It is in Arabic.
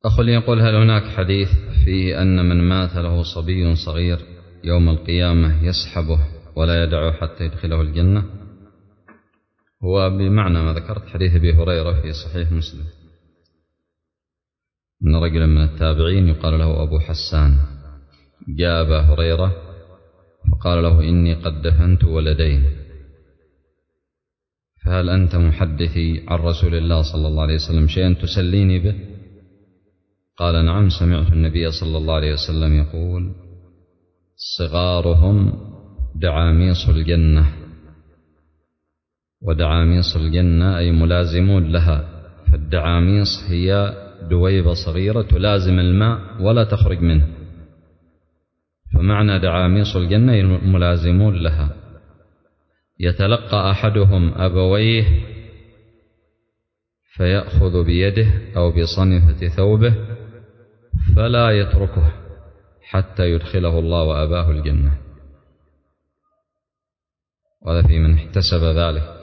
أخ لي يقول: هل هناك حديث فيه أن من مات له صبي صغير يوم القيامة يسحبه ولا يدعه حتى يدخله الجنة؟ هو بمعنى ما ذكرت حديث أبي هريرة في صحيح مسلم أن رجلا من التابعين يقال له أبو حسان جاء أبا هريرة فقال له: إني قد دفنت ولدين، فهل أنت محدثي عن رسول الله صلى الله عليه وسلم شيئا تسليني به؟ قال: نعم، سمعت النبي صلى الله عليه وسلم يقول: صغارهم دعاميص الجنة. ودعاميص الجنة أي ملازمون لها، فالدعاميص هي دويبة صغيرة تلازم الماء ولا تخرج منه، فمعنى دعاميص الجنة ملازمون لها. يتلقى أحدهم أبويه فيأخذ بيده أو بصنفة ثوبه فلا يتركه حتى يدخله الله وأباه الجنة، وهذا في من احتسب ذلك.